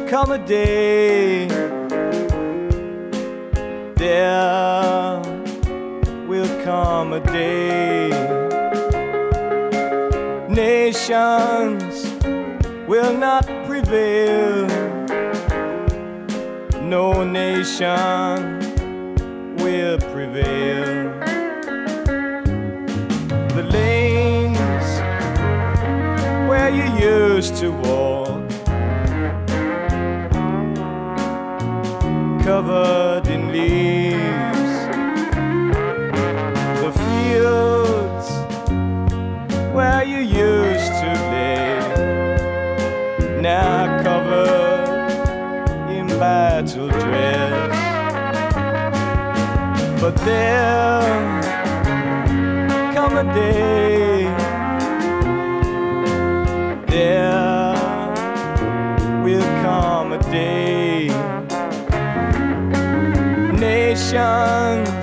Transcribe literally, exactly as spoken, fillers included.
come a day, there will come a day, nations will not prevail, no nation will prevail. The lanes where you used to walk, covered in leaves, the fields where you used to live, now covered in battle dress. But there come a day, there will come a day, nations